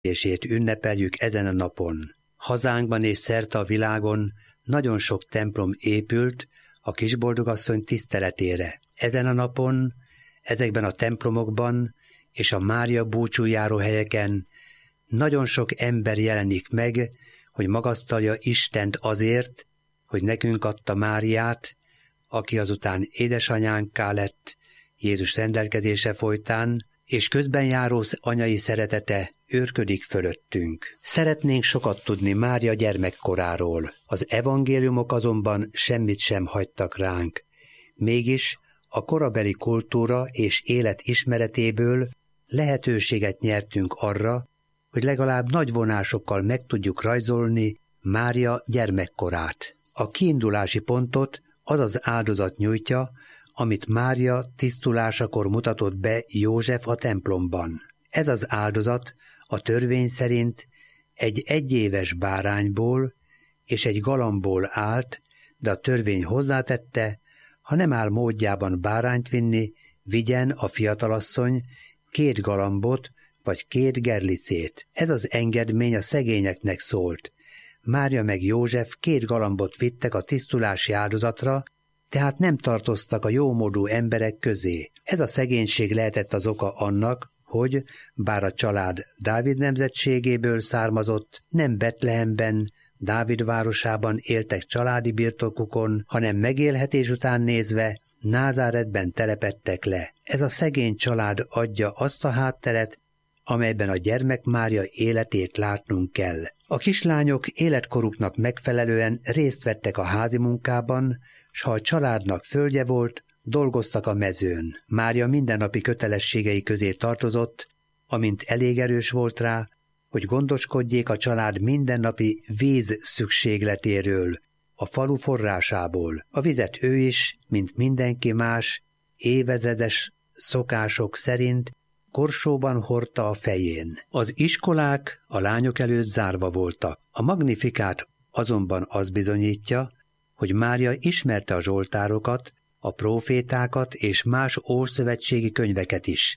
születését ünnepeljük ezen a napon. Hazánkban és szerte a világon nagyon sok templom épült a Kisboldogasszony tiszteletére. Ezen a napon, ezekben a templomokban és a Mária búcsújáró helyeken nagyon sok ember jelenik meg, hogy magasztalja Istent azért, hogy nekünk adta Máriát, aki azután édesanyánká lett Jézus rendelkezése folytán, és közben járó anyai szeretete őrködik fölöttünk. Szeretnénk sokat tudni Mária gyermekkoráról, az evangéliumok azonban semmit sem hagytak ránk. Mégis a korabeli kultúra és élet ismeretéből lehetőséget nyertünk arra, hogy legalább nagy vonásokkal meg tudjuk rajzolni Mária gyermekkorát. A kiindulási pontot az az áldozat nyújtja, amit Mária tisztulásakor mutatott be József a templomban. Ez az áldozat a törvény szerint egy egyéves bárányból és egy galambból állt, de a törvény hozzátette, ha nem áll módjában bárányt vinni, vigyen a fiatalasszony 2 galambot vagy 2 gerlicét. Ez az engedmény a szegényeknek szólt. Mária meg József 2 galambot vittek a tisztulási áldozatra, tehát nem tartoztak a jómódú emberek közé. Ez a szegénység lehetett az oka annak, hogy, bár a család Dávid nemzetségéből származott, nem Betlehemben, Dávid városában éltek családi birtokukon, hanem megélhetés után nézve Názáretben telepedtek le. Ez a szegény család adja azt a hátteret, amelyben a gyermek Mária életét látnunk kell. A kislányok életkoruknak megfelelően részt vettek a házi munkában, s ha a családnak földje volt, dolgoztak a mezőn. Mária mindennapi kötelességei közé tartozott, amint elég erős volt rá, hogy gondoskodjék a család mindennapi víz szükségletéről, a falu forrásából. A vizet ő is, mint mindenki más, évezredes szokások szerint korsóban hordta a fején. Az iskolák a lányok előtt zárva voltak. A Magnifikát azonban az bizonyítja, hogy Mária ismerte a zsoltárokat, a prófétákat és más ószövetségi könyveket is.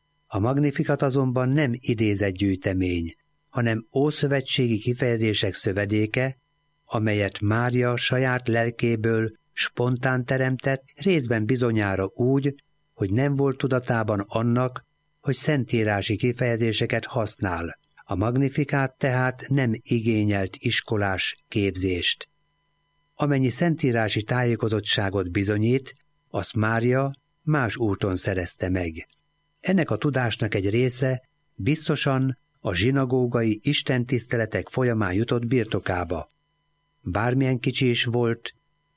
A Magnifikat azonban nem idézett gyűjtemény, hanem ószövetségi kifejezések szövedéke, amelyet Mária saját lelkéből spontán teremtett, részben bizonyára úgy, hogy nem volt tudatában annak, hogy szentírási kifejezéseket használ. A Magnifikát tehát nem igényelt iskolás képzést. Amennyi szentírási tájékozottságot bizonyít, azt Mária más úton szerezte meg. Ennek a tudásnak egy része biztosan a zsinagógai istentiszteletek folyamán jutott birtokába. Bármilyen kicsi is volt,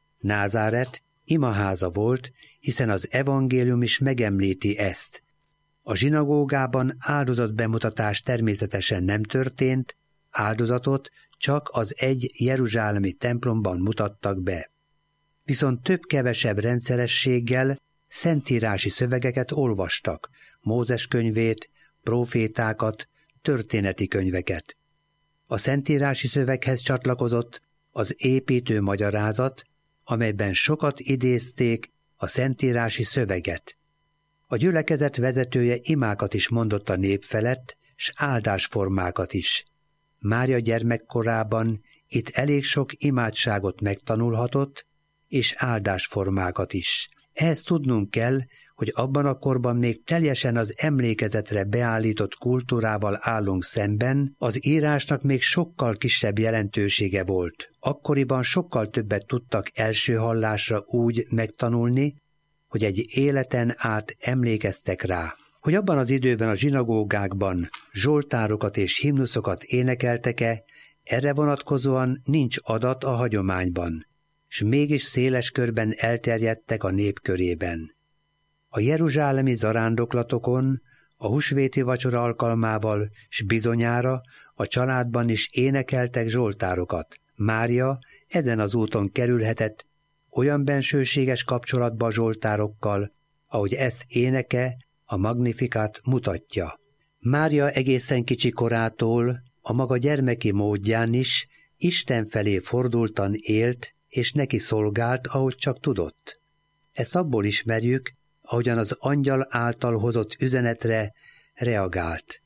Názáret imaháza volt, hiszen az evangélium is megemlíti ezt. A zsinagógában áldozatbemutatás természetesen nem történt, áldozatot csak az egy jeruzsálemi templomban mutattak be. Viszont több-kevesebb rendszerességgel szentírási szövegeket olvastak, Mózes könyvét, prófétákat, történeti könyveket. A szentírási szöveghez csatlakozott az építő magyarázat, amelyben sokat idézték a szentírási szöveget. A gyülekezet vezetője imákat is mondott a nép felett, s áldásformákat is. Mária gyermekkorában itt elég sok imádságot megtanulhatott, és áldásformákat is. Ehhez tudnunk kell, hogy abban a korban még teljesen az emlékezetre beállított kultúrával állunk szemben, az írásnak még sokkal kisebb jelentősége volt. Akkoriban sokkal többet tudtak első hallásra úgy megtanulni, hogy egy életen át emlékeztek rá. Hogy abban az időben a zsinagógákban zsoltárokat és himnuszokat énekeltek-e, erre vonatkozóan nincs adat a hagyományban, s mégis széles körben elterjedtek a nép körében. A jeruzsálemi zarándoklatokon, a húsvéti vacsora alkalmával, s bizonyára a családban is énekeltek zsoltárokat. Mária ezen az úton kerülhetett olyan bensőséges kapcsolatba a zsoltárokkal, ahogy ezt éneke, a Magnifikát mutatja. Mária egészen kicsi korától a maga gyermeki módján is Isten felé fordultan élt, és neki szolgált, ahogy csak tudott. Ezt abból ismerjük, ahogyan az angyal által hozott üzenetre reagált.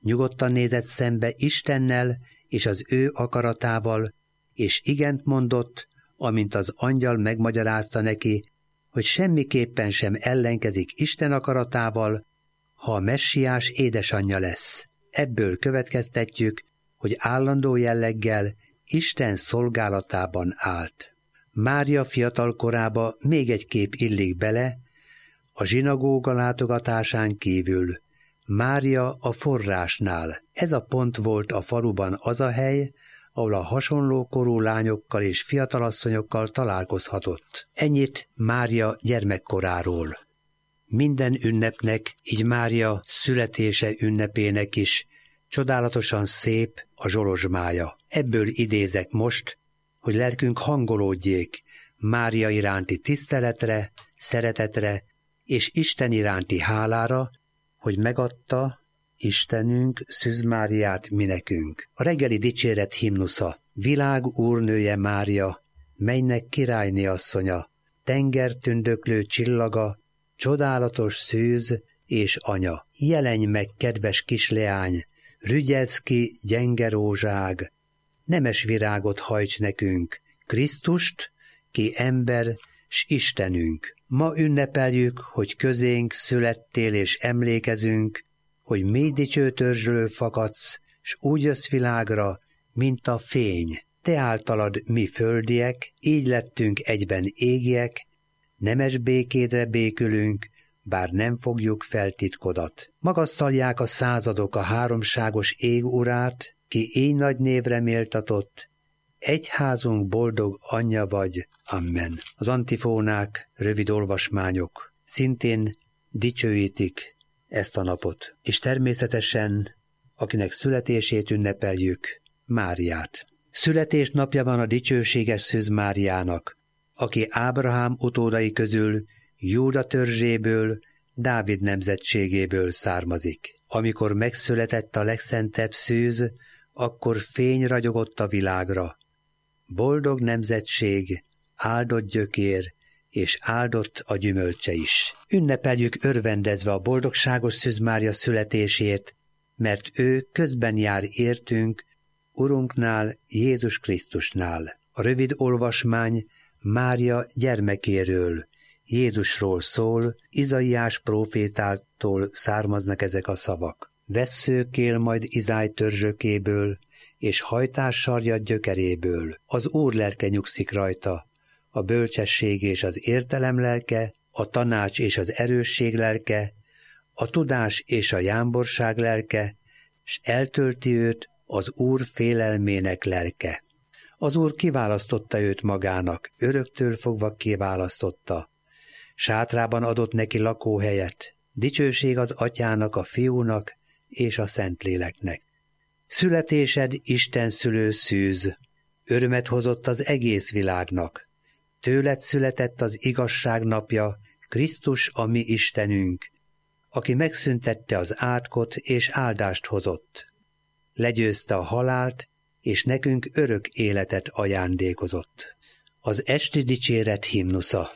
Nyugodtan nézett szembe Istennel és az ő akaratával, és igent mondott, amint az angyal megmagyarázta neki, hogy semmiképpen sem ellenkezik Isten akaratával, ha a messiás édesanyja lesz. Ebből következtetjük, hogy állandó jelleggel Isten szolgálatában állt. Mária fiatal korába még egy kép illik bele, a zsinagóga látogatásán kívül. Mária a forrásnál. Ez a pont volt a faluban az a hely, ahol a hasonló korú lányokkal és fiatalasszonyokkal találkozhatott. Ennyit Mária gyermekkoráról. Minden ünnepnek, így Mária születése ünnepének is csodálatosan szép a zsolozsmája. Ebből idézek most, hogy lelkünk hangolódjék Mária iránti tiszteletre, szeretetre és Isten iránti hálára, hogy megadta Istenünk Szűz Máriát mi nekünk. A reggeli dicséret himnusza. Világ úrnője Mária, mennynek királyné asszonya, tenger tündöklő csillaga, csodálatos szűz és anya. Jelenj meg, kedves kisleány, rügyezz ki, gyenge rózság, nemes virágot hajts nekünk, Krisztust, ki ember s Istenünk. Ma ünnepeljük, hogy közénk születtél és emlékezünk, hogy mély dicső törzsről fakadsz, s úgy jössz világra, mint a fény. Te általad mi földiek, így lettünk egyben égiek, nemes békédre békülünk, bár nem fogjuk fel titkodat. Magasztalják a századok a háromságos ég urát, ki így nagy névre méltatott, egyházunk boldog anyja vagy. Amen. Az antifónák, rövid olvasmányok szintén dicsőítik ezt a napot, és természetesen, akinek születését ünnepeljük, Máriát. Születésnapja van a dicsőséges Szűz Máriának, aki Ábrahám utódai közül, Júda törzséből, Dávid nemzetségéből származik. Amikor megszületett a legszentebb Szűz, akkor fény ragyogott a világra. Boldog nemzetség, áldott gyökér, és áldott a gyümölcse is. Ünnepeljük örvendezve a boldogságos Szűz Mária születését, mert ő közben jár értünk, Urunknál, Jézus Krisztusnál. A rövid olvasmány Mária gyermekéről, Jézusról szól, Izaiás prófétától származnak ezek a szavak. Vesszőkél majd Izáj törzsökéből, és hajtás sarjad gyökeréből. Az Úr lelke nyugszik rajta, a bölcsesség és az értelem lelke, a tanács és az erősség lelke, a tudás és a jámborság lelke, s eltölti őt az Úr félelmének lelke. Az Úr kiválasztotta őt magának, öröktől fogva kiválasztotta. Sátrában adott neki lakóhelyet, dicsőség az Atyának, a Fiúnak és a Szentléleknek. Születésed Isten szülő Szűz, örömet hozott az egész világnak. Tőled született az igazság napja, Krisztus a mi Istenünk, aki megszüntette az átkot és áldást hozott. Legyőzte a halált, és nekünk örök életet ajándékozott. Az esti dicséret himnusza.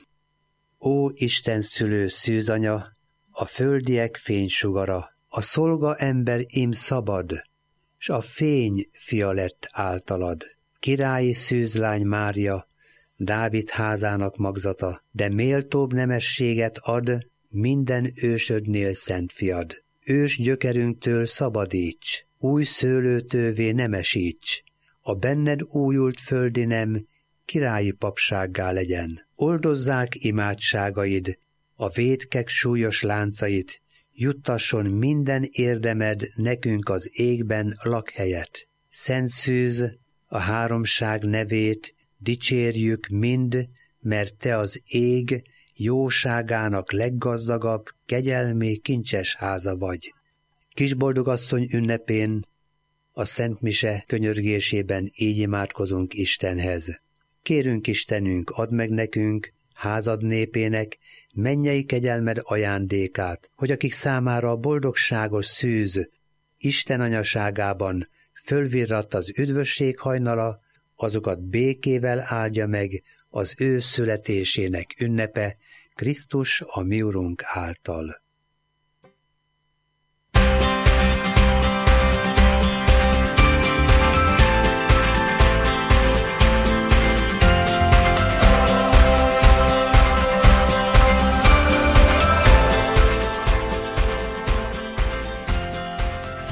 Ó Isten szülő szűzanya, a földiek fénysugara, a szolga ember ím szabad, s a fény fia lett általad. Királyi szűzlány Mária, Dávid házának magzata, de méltóbb nemességet ad minden ősödnél szent fiad. Ős gyökerünktől szabadíts, új szőlőtővé nemesíts, a benned újult földi nem királyi papsággá legyen. Oldozzák imádságaid, a vétkek súlyos láncait, juttasson minden érdemed nekünk az égben lakhelyet. Szent Szűz, a háromság nevét dicsérjük mind, mert te az ég jóságának leggazdagabb, kegyelmé kincses háza vagy. Kisboldogasszony ünnepén, a Szent Mise könyörgésében így imádkozunk Istenhez. Kérünk Istenünk, add meg nekünk, házad népének, mennyei kegyelmed ajándékát, hogy akik számára a boldogságos szűz Isten anyaságában fölvirradt az üdvösség hajnala, azokat békével áldja meg az ő születésének ünnepe, Krisztus a mi Urunk által.